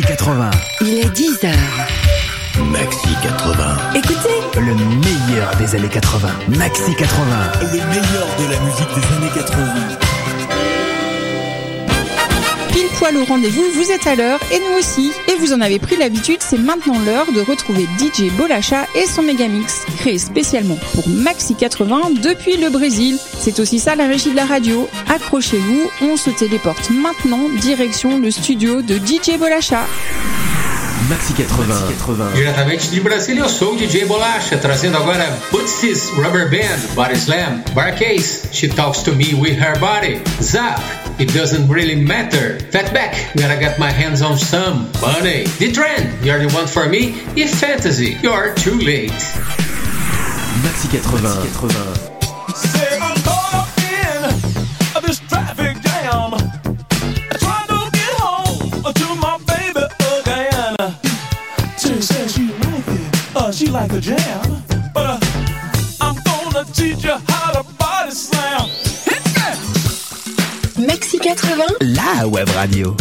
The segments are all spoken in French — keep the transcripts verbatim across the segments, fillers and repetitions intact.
quatre-vingts. Il est dix heures. Maxi quatre-vingts. Écoutez, le meilleur des années quatre-vingts. Maxi quatre-vingts. Le meilleur de la musique des années quatre-vingts. Pile poil au rendez-vous, vous êtes à l'heure et nous aussi. Et vous en avez pris l'habitude, c'est maintenant l'heure de retrouver D J Bolacha et son Megamix, créé spécialement pour Maxi quatre-vingts depuis le Brésil. C'est aussi ça la magie de la radio. Accrochez-vous, on se téléporte maintenant direction le studio de D J Bolacha. Maxi quatre-vingts. Diretamente de Brasília, eu sou o D J Bolacha, trazendo agora Putsis Rubber Band, Body Slam, Barcase, She Talks to Me with Her Body, Zap, It Doesn't Really Matter, Fatback, Gotta Get My Hands on Some, Money, The Trend, You're the One for Me, e Fantasy, You're Too Late. Maxi quatre-vingts. Say I'm caught up in this traffic jam, trying to get home to my baby again. She says she like it, uh, she like the jam, but uh, I'm gonna teach you how to body slam. Maxi quatre-vingts. La web radio.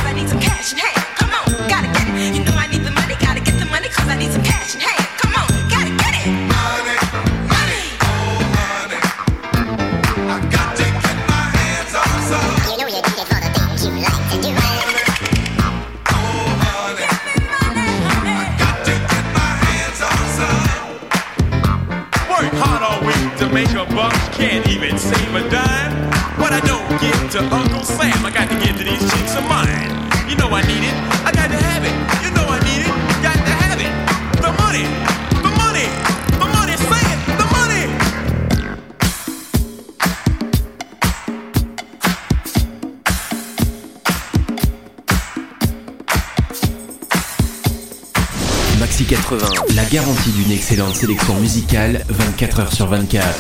Cash in hand, come on, gotta get it. You know I need the money, gotta get the money, cause I need some cash in hand. Come on, hard all week to make a buck, can't even save a dime. What I don't give to Uncle Sam, I got to give to these chicks of mine. You know I need it, I got to have it. You know I need it, got to have it. The money, the money, the money, say it, the money. Maxi quatre-vingts, la garantie d'une excellente sélection musicale vingt-quatre heures sur vingt-quatre.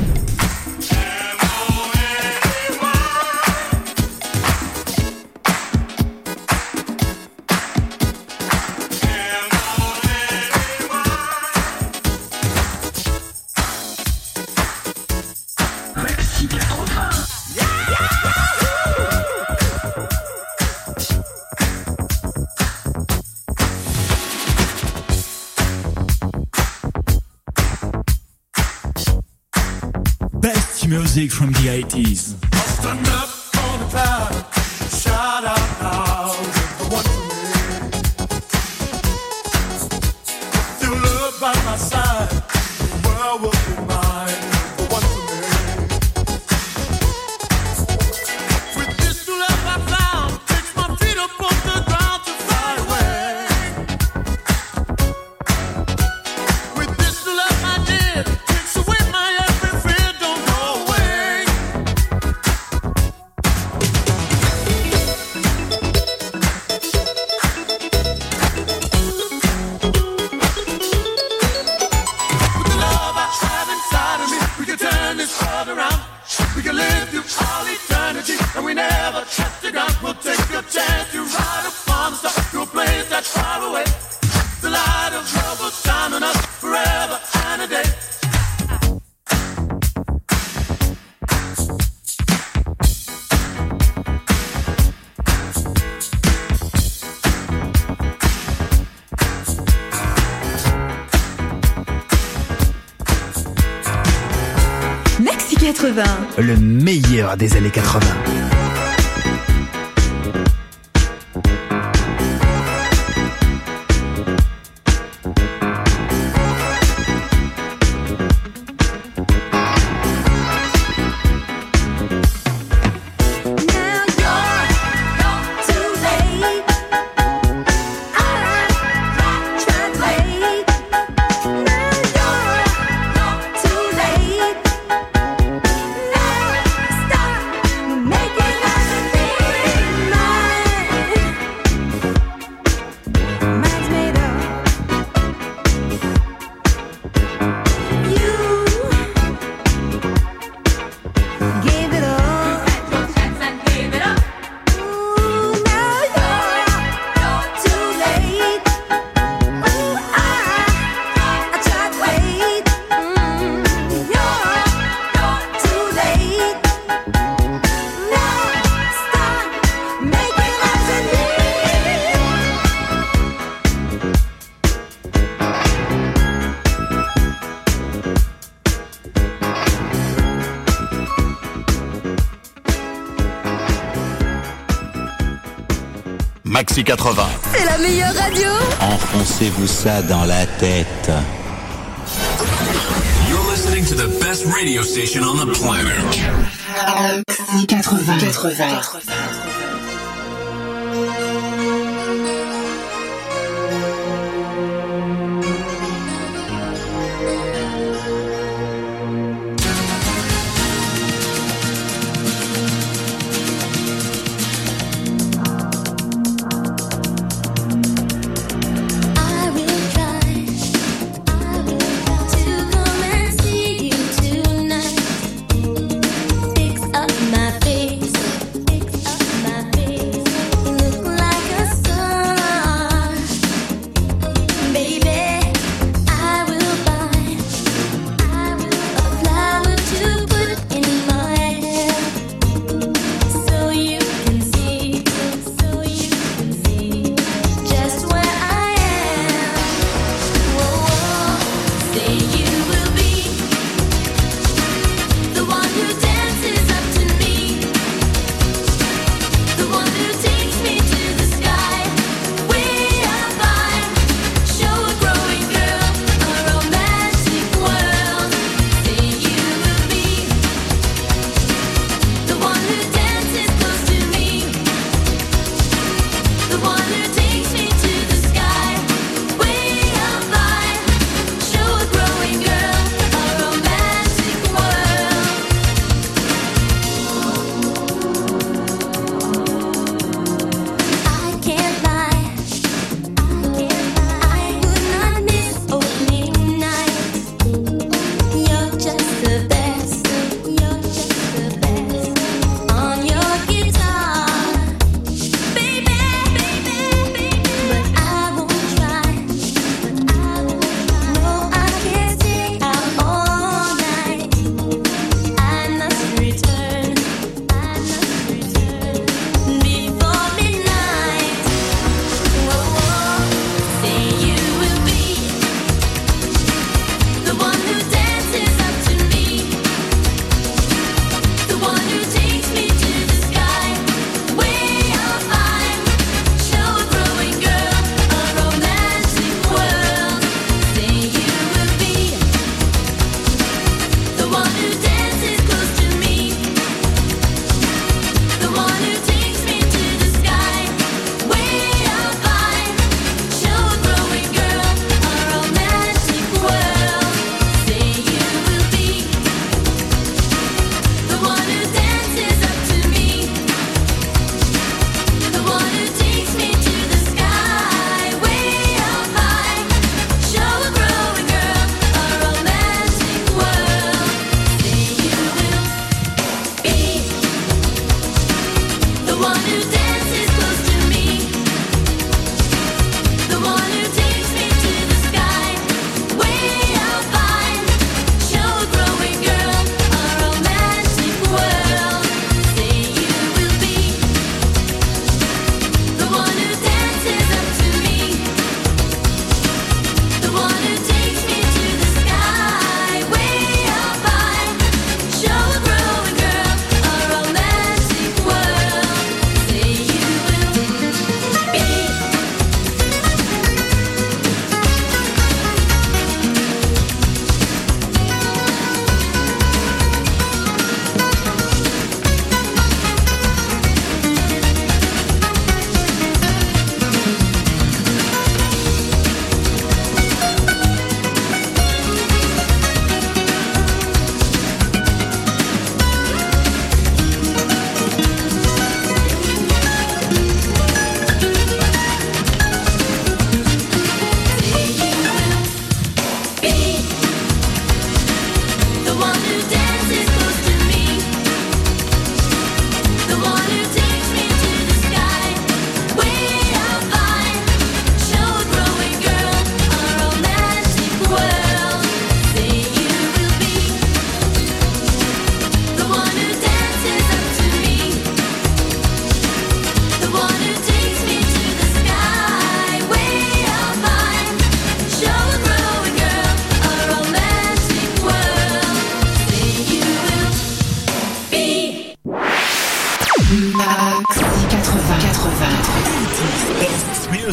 Music from the eighties. Stand up on the cloud, shout out loud, the one for me. Still love by my side, the world will be mine, the one for me. With this new love I found, takes my feet up off the ground to fly away. With this new love I did, takes away my every fear, don't go. And we never touch the ground. We'll take a chance to ride upon the star to a place that's far away. The light of love will shine on us forever and a day. Maxi quatre-vingts, le meilleur des années quatre-vingts. Maxi quatre-vingts. C'est la meilleure radio. Enfoncez-vous ça dans la tête. You're listening to the best radio station on the planet. Maxi quatre-vingts. quatre-vingts. Fix up my face, fix up my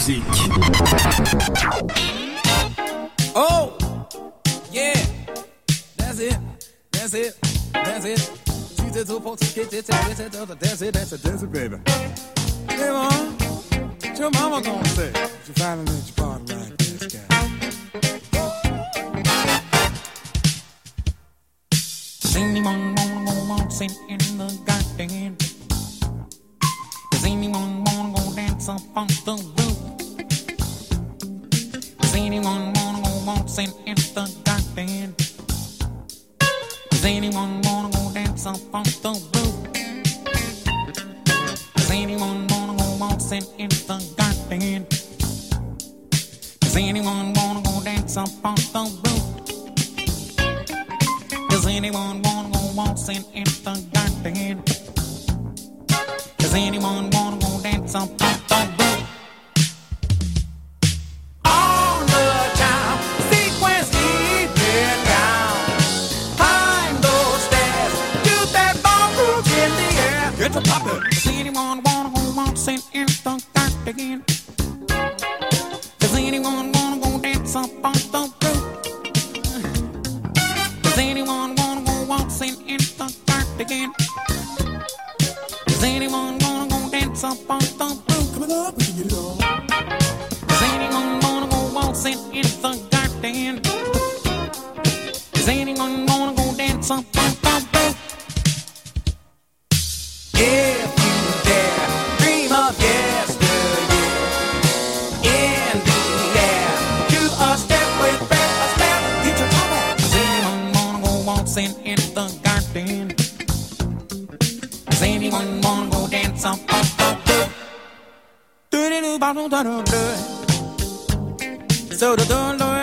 Music. Oh, yeah, that's it, that's it, that's it. That's it, that's it, that's it, that's it, baby. Hey, Mom, what your mama gonna say? You finally let your body like this guy. Does anyone wanna go waltzing in the garden? Does anyone wanna go dance up on the roof? Does anyone wanna go waltzing in the garden? Does anyone wanna go dance up on the roof? Does anyone wanna go waltzing in the garden? Does anyone wanna go dance up on the roof? Does anyone wanna go waltzing in the garden? Does anyone wanna go dance up on the roof? On the time, sequence leading down. Climb those stairs, do that ballroom in the air. Get to poppin'. Does anyone wanna go waltzing in the garden? Does anyone wanna go dance up on the roof? Does anyone wanna go waltzing in the garden? Does anyone wanna go dance up on the roof? Coming up, we can get it on. Does anyone wanna go waltzing in the garden? Does anyone wanna go dance up on the roof? If you dare, dream of yesterday. In the air, do a step with breath, a step, get your pop on. Does anyone wanna go waltzing in the garden? Does anyone wanna go dance up on the roof? So the dun dun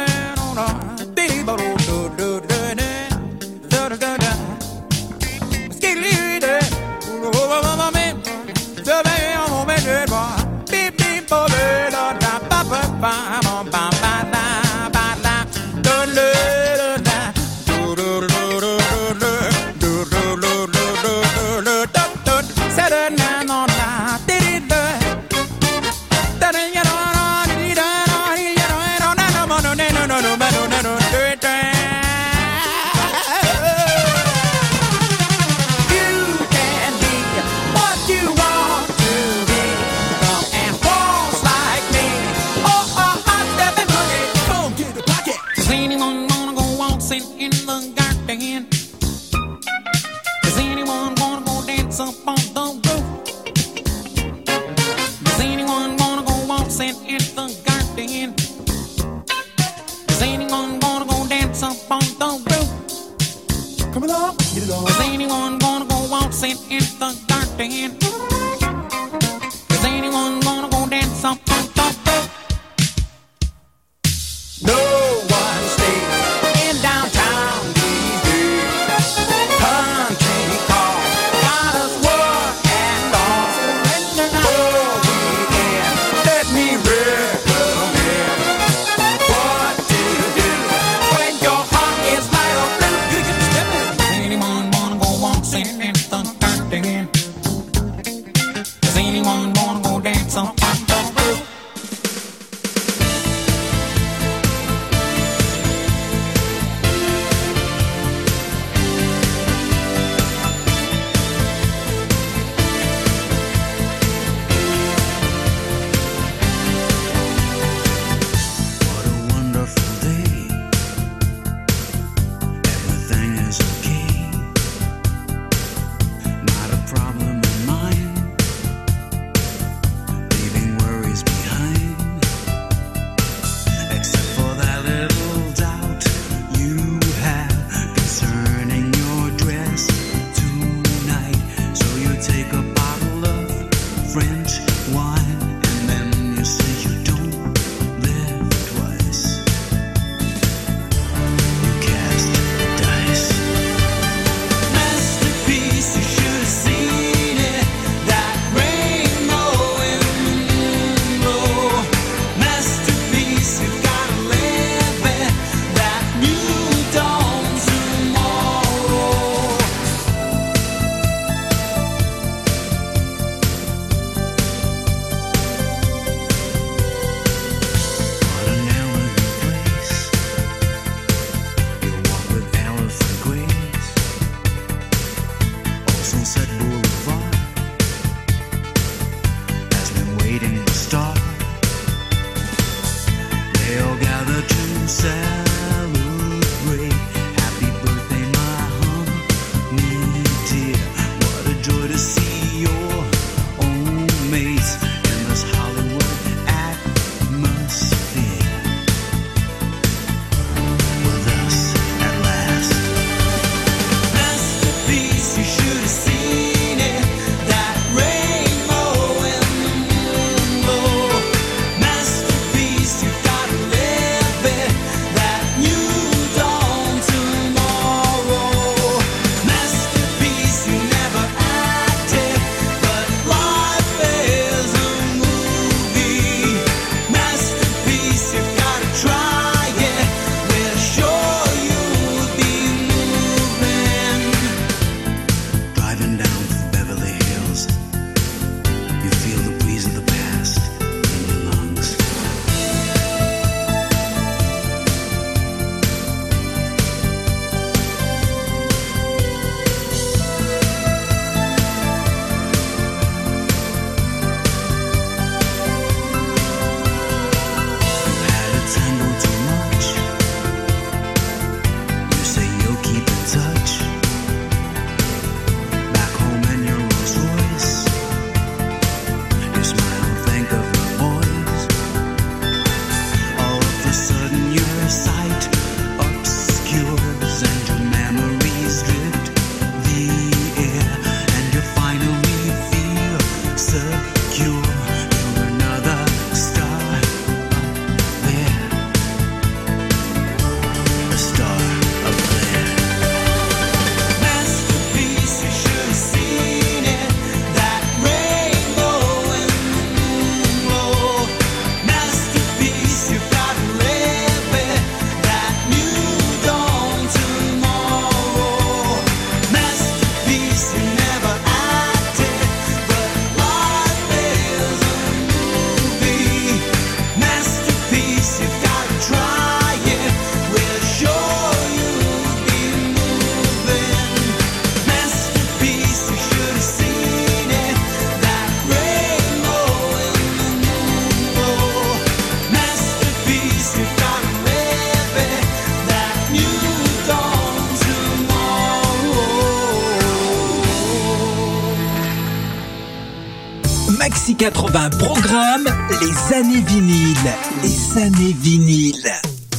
Does anyone wanna go waltzing in the garden? Does anyone wanna go dance up on the roof? No one stays in downtown these days. Country call, got us work and all. Oh, weekend, let me recommend what to do when your heart is light or blue. You can step in. Does anyone wanna go waltzing in the garden? Does anyone wanna go dance up on the roof? Maxi quatre-vingts programme les années vinyles. Les années vinyles.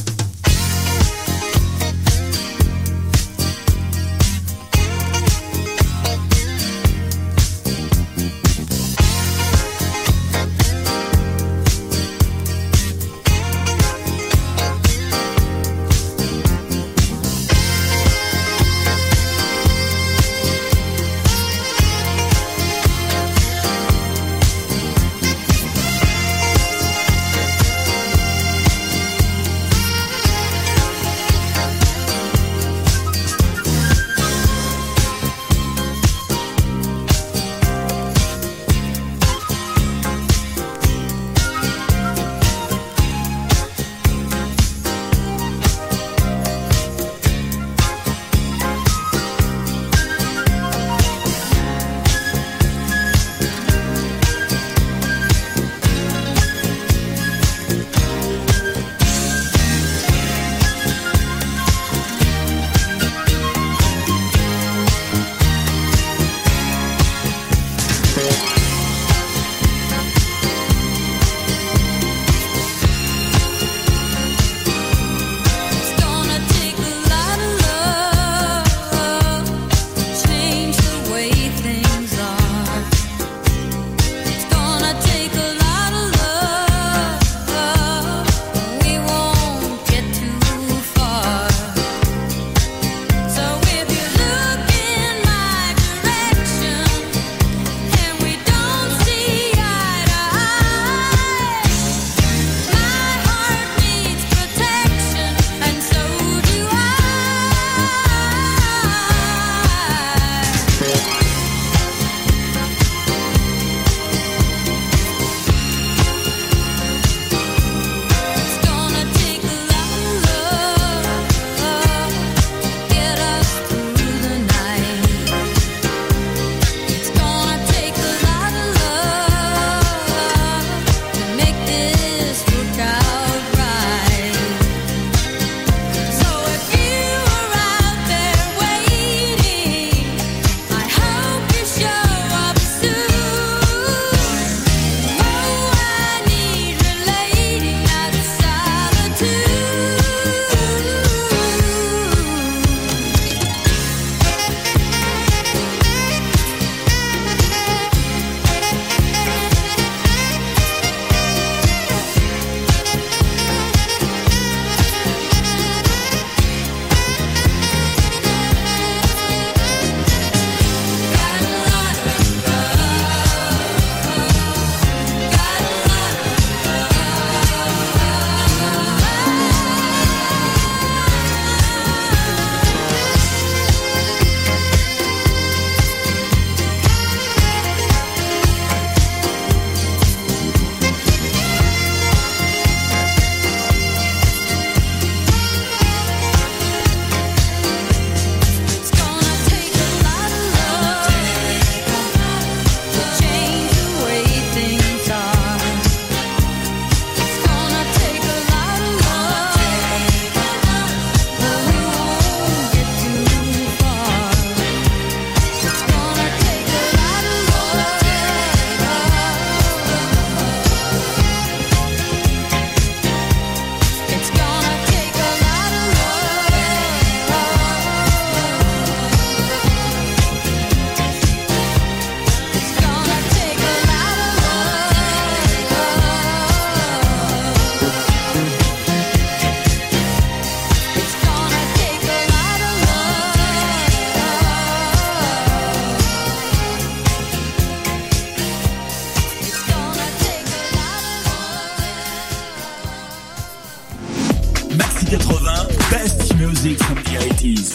quatre-vingts, best music from the eighties.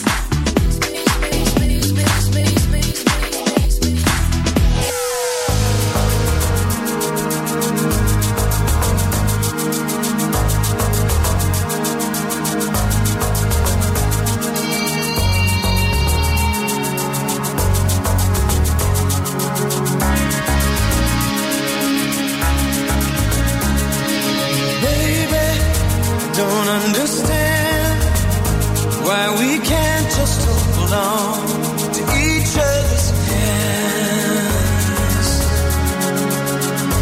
Don't understand why we can't just hold on to each other's hands.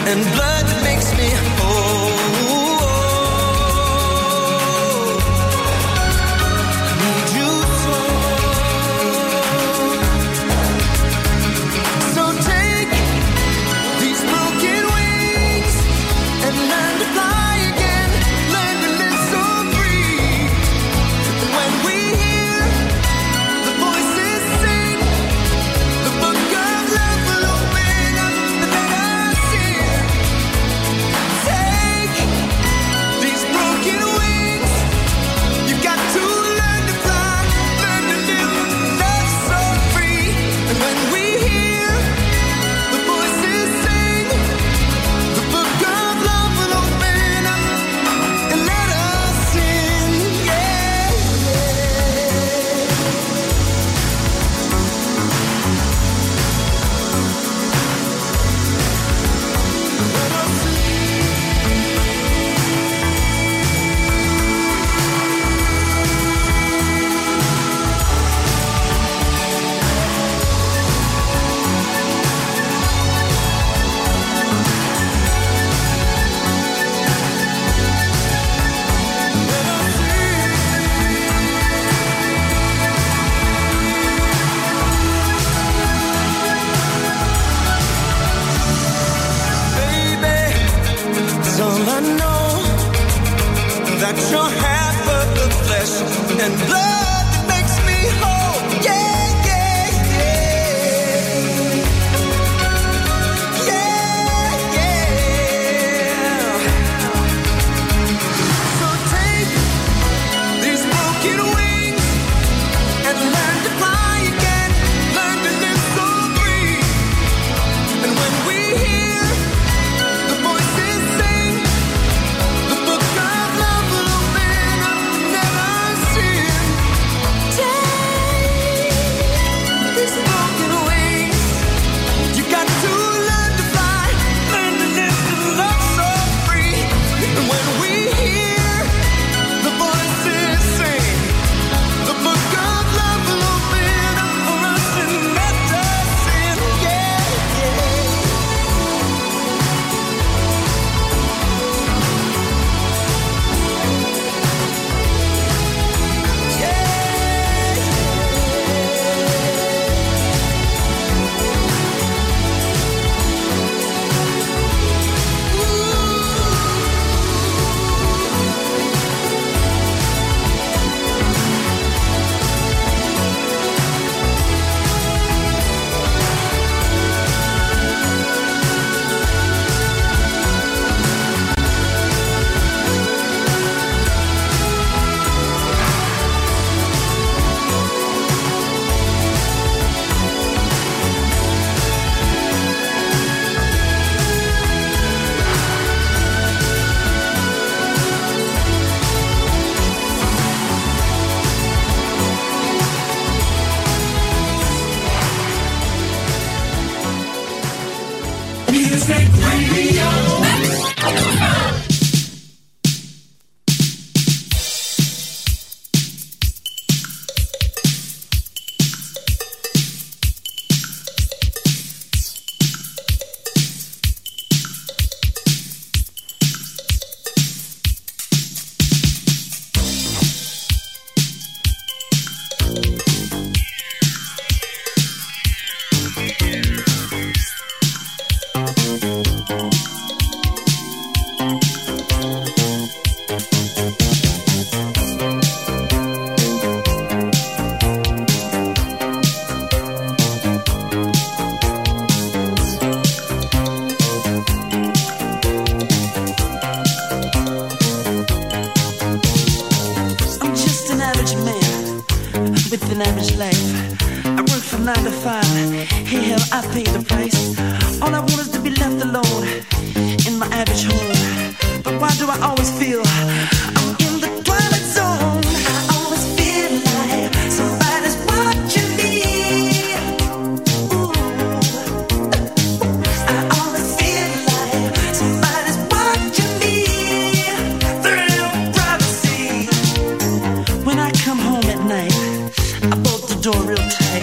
and blood that makes me whole.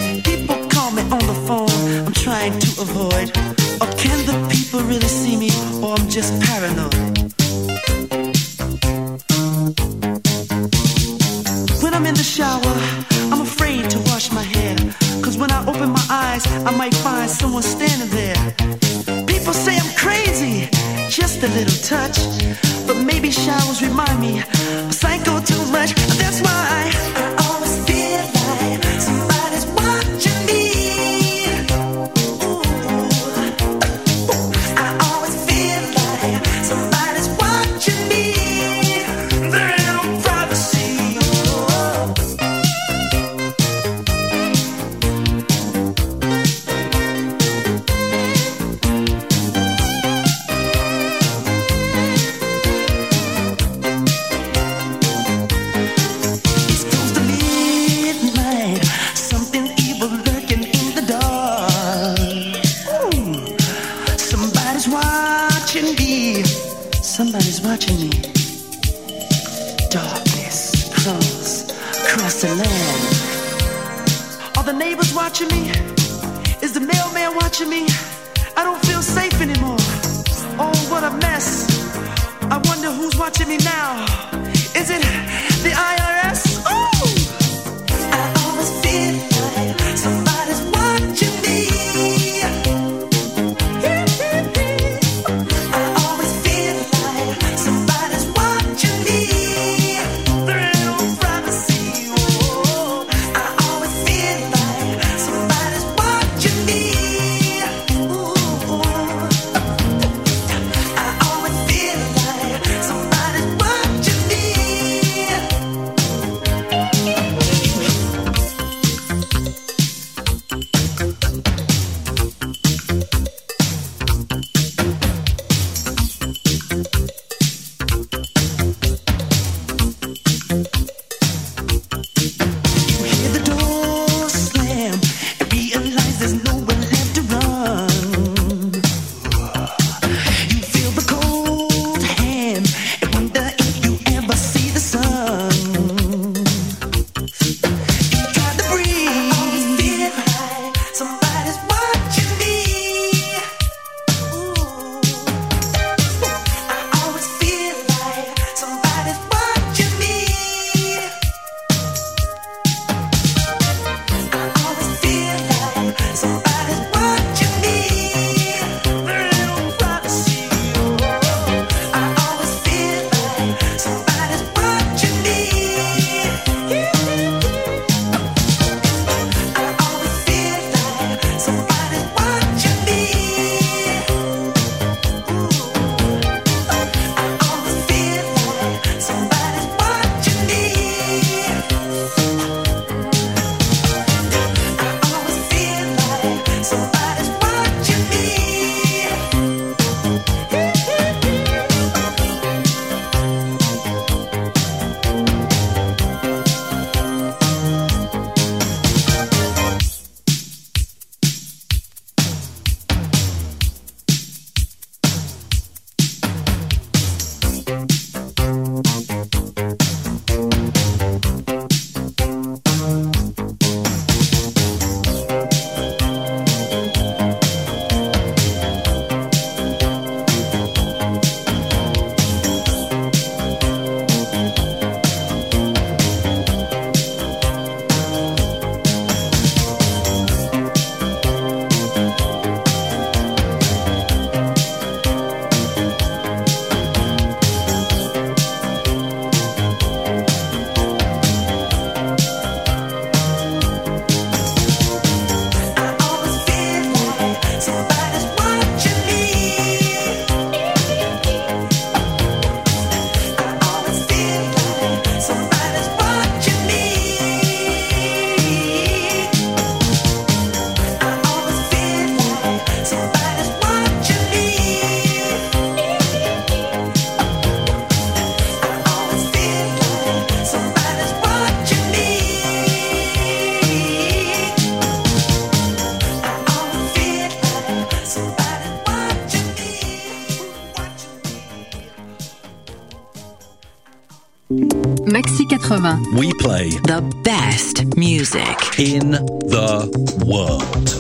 trying to avoid? Or can the people really see me When I'm in the shower, I'm afraid to wash my hair. Cause when I open my eyes, I might find someone standing there. People say I'm crazy, just a little touch. But maybe showers remind me of psycho too much. That's why I always feel like somebody's watching me. Ooh. I always feel like somebody's watching me. There ain't no privacy. Somebody's watching me. Darkness crawls across the land. Are the neighbors watching me? Is the mailman watching me? I don't feel safe anymore. Oh, what a mess. I wonder who's watching me now. Is it the I R S? Oh! I always feel like somebody's watching me. Maxi quatre-vingts. We play the best music in the world.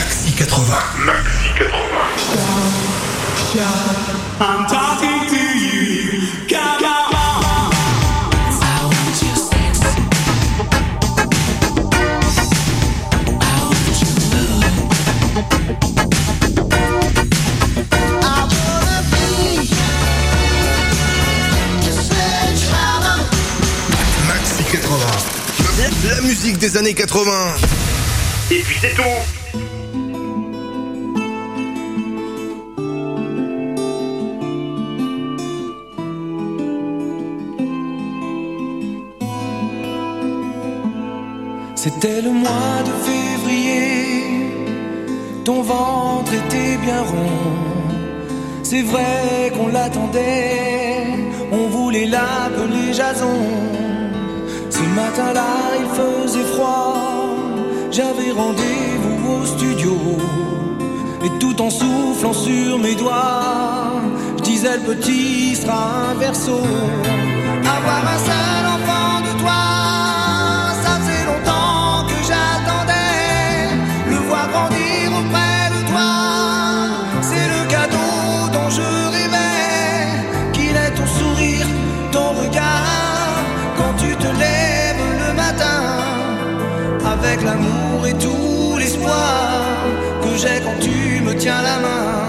Maxi quatre-vingts. Maxi quatre-vingts. I'm talking to you. Come on. Maxi quatre-vingts. La musique des années quatre-vingts. Et puis c'est tout. C'était le mois de février, ton ventre était bien rond. C'est vrai qu'on l'attendait, on voulait l'appeler Jason. Ce matin-là, il faisait froid, j'avais rendez-vous au studio. Et tout en soufflant sur mes doigts, je disais le petit sera un verso. Avoir un seul enfant de toi, ça faisait longtemps que j'attendais. Le voir grandir auprès de toi, c'est le cadeau dont je rêvais. Qu'il ait ton sourire, ton regard, quand tu te lèves le matin, avec l'amour et tout l'espoir que j'ai quand tu me tiens la main.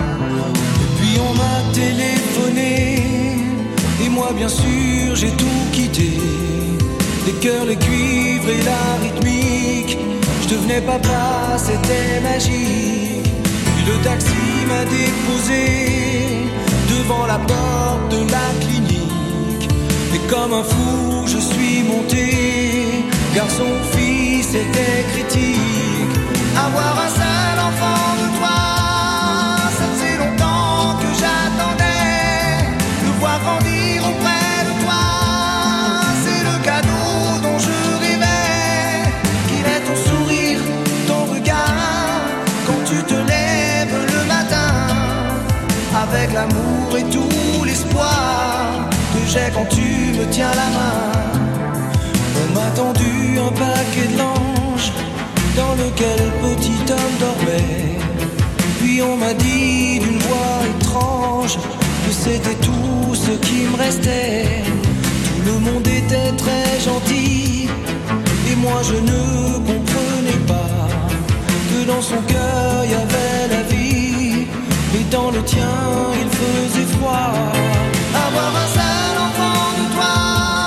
Et puis on m'a téléphoné, et moi bien sûr j'ai tout quitté. Les cœurs, les cuivres et la rythmique, je devenais papa, c'était magique. Puis le taxi m'a déposé devant la porte de la clinique. Et comme un fou je suis monté, garçon, fille, c'était critique. Avoir un seul enfant de toi, ça faisait longtemps que j'attendais. Le voir grandir auprès de toi, c'est le cadeau dont je rêvais. Qu'il ait ton sourire, ton regard, quand tu te lèves le matin, avec l'amour et tout l'espoir que j'ai quand tu me tiens la main. On m'a tendu un paquet de linge dans lequel petit homme dormait. Puis on m'a dit d'une voix étrange que c'était tout ce qui me restait. Tout le monde était très gentil et moi je ne comprenais pas que dans son cœur il y avait la vie, et dans le tien il faisait froid. Avoir un seul enfant de toi,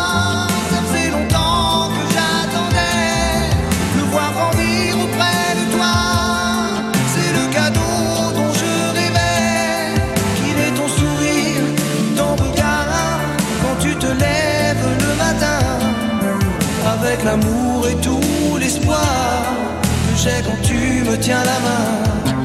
ça faisait longtemps que j'attendais. Le voir grandir auprès de toi, c'est le cadeau dont je rêvais. Qu'il ait ton sourire, ton regard, quand tu te lèves le matin, avec l'amour et tout l'espoir que j'ai quand tu me tiens la main.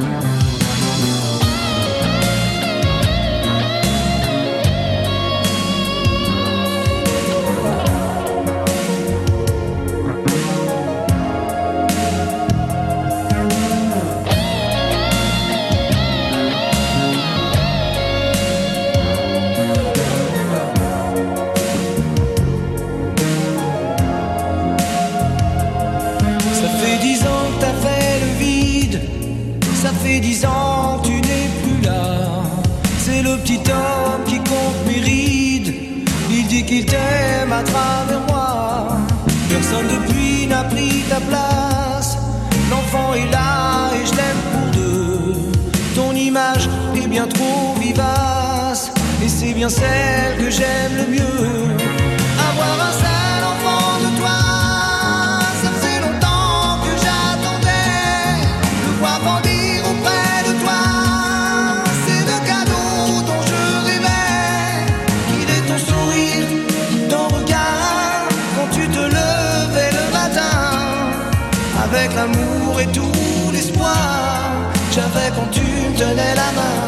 Dix ans que tu n'es plus là, c'est le petit homme qui compte mes rides. Il dit qu'il t'aime à travers moi. Personne depuis n'a pris ta place. L'enfant est là et je l'aime pour deux. Ton image est bien trop vivace, et c'est bien celle que j'aime le mieux. Avoir un seul enfant de toi, ça faisait longtemps que j'attendais. Le voir grandir auprès de toi, c'est le cadeau dont je rêvais. Qu'il ait ton sourire, ton regard, quand tu te levais le matin, avec l'amour et tout l'espoir que j'avais quand tu me tenais la main.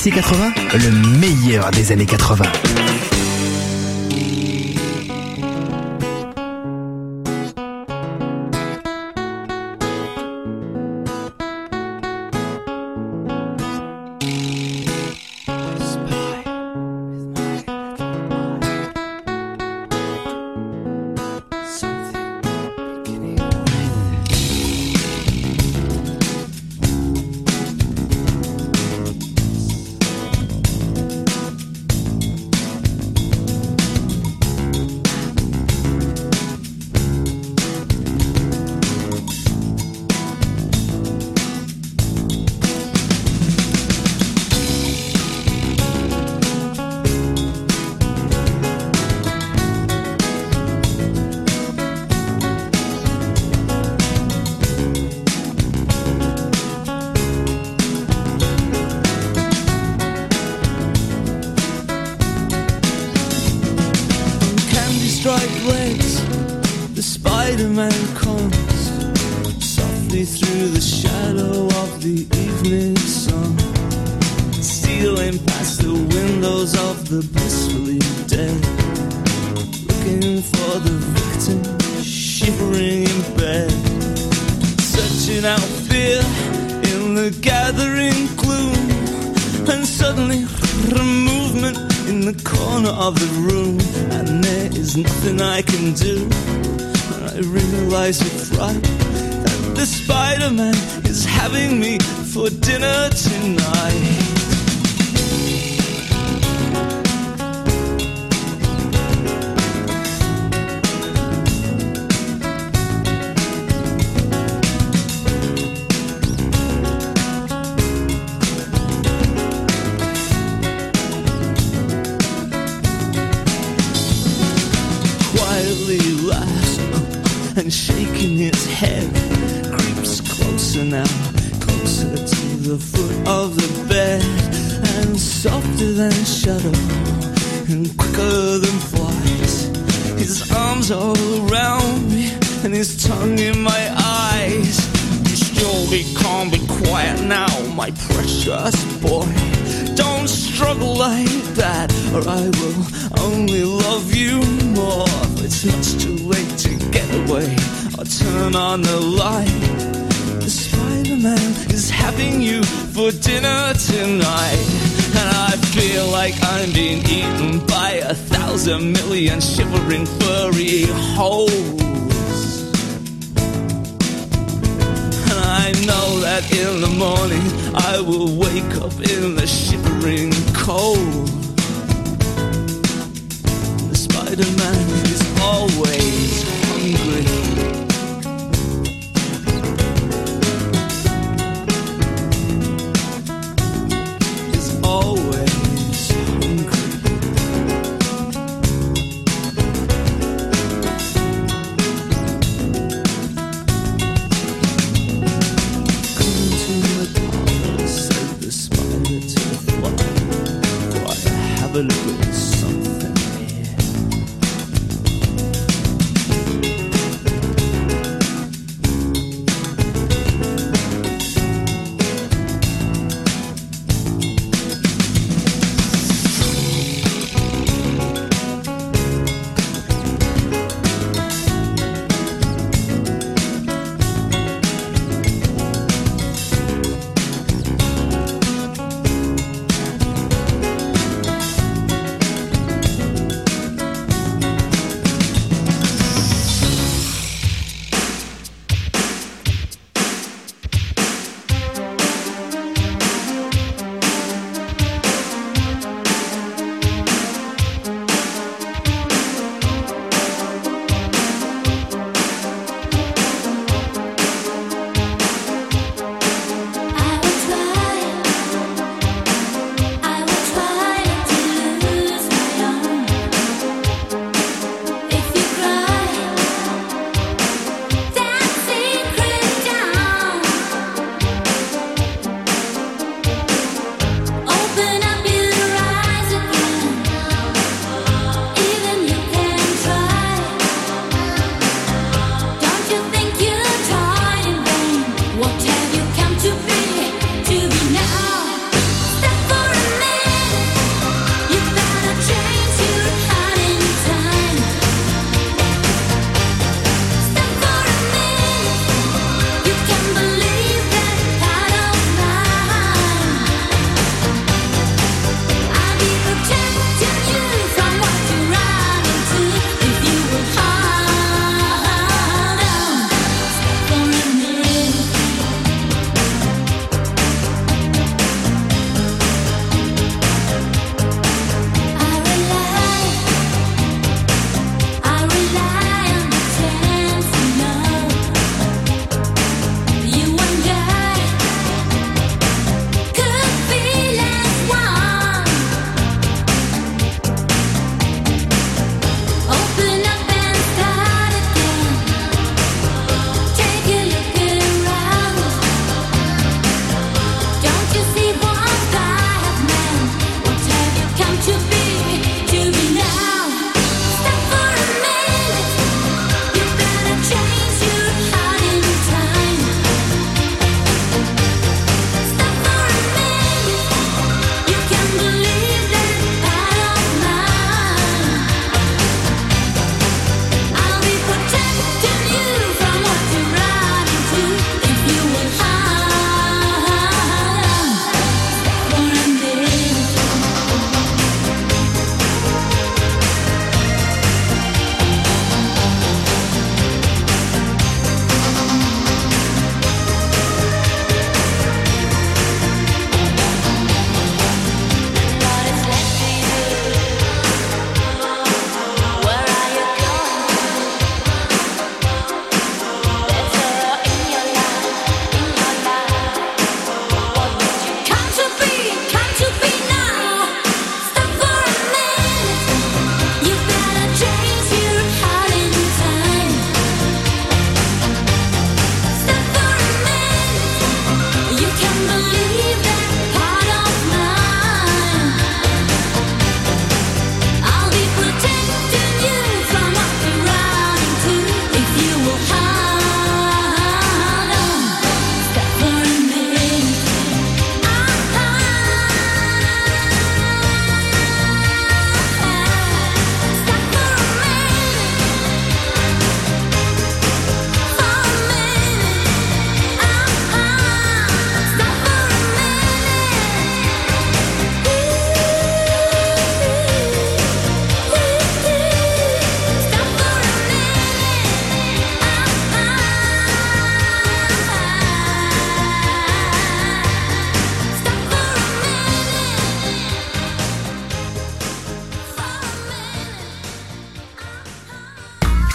Maxi quatre-vingts, le meilleur des années quatre-vingts.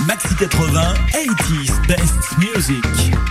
Maxi quatre-vingts, eighties Best Music.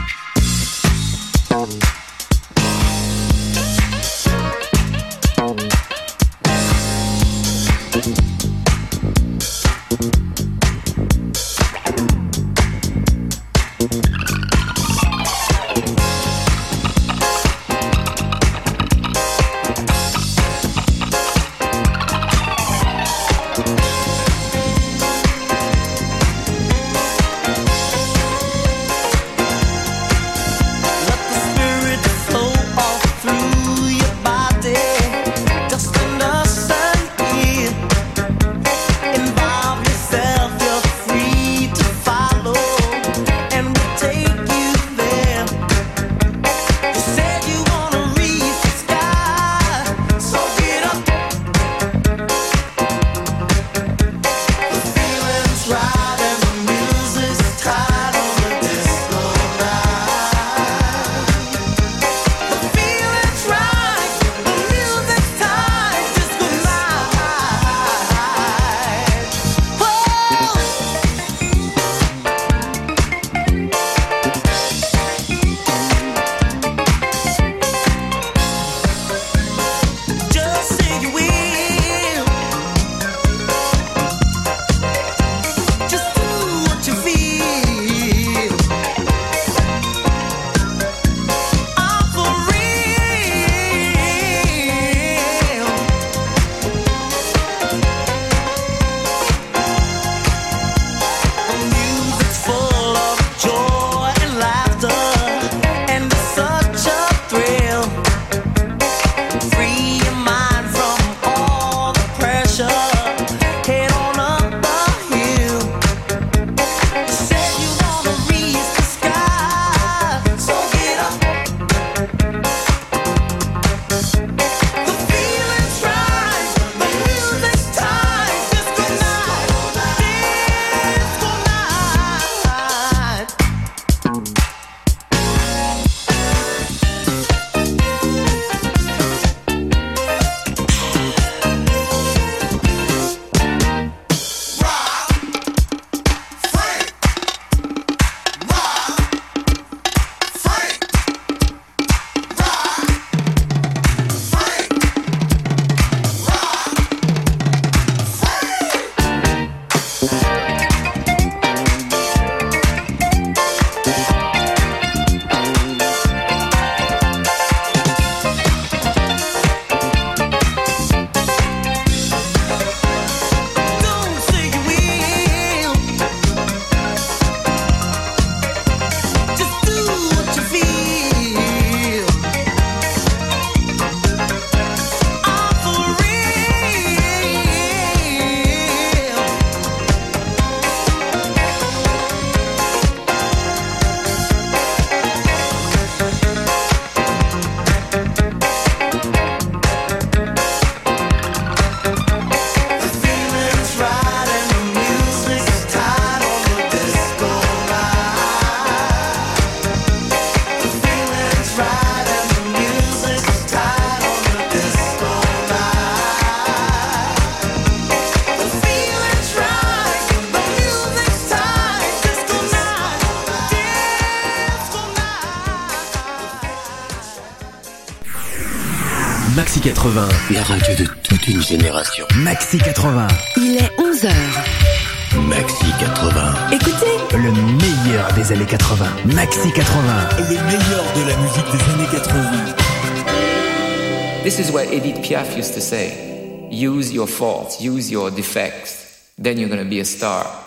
Maxi quatre-vingts, la radio de toute une génération. Maxi quatre-vingts. Il est onze heures. Maxi quatre-vingts. Écoutez, le meilleur des années quatre-vingts. Maxi quatre-vingts. Le meilleur de la musique des années quatre-vingts. This is what Edith Piaf used to say. Use your faults, use your defects, then you're going to be a star.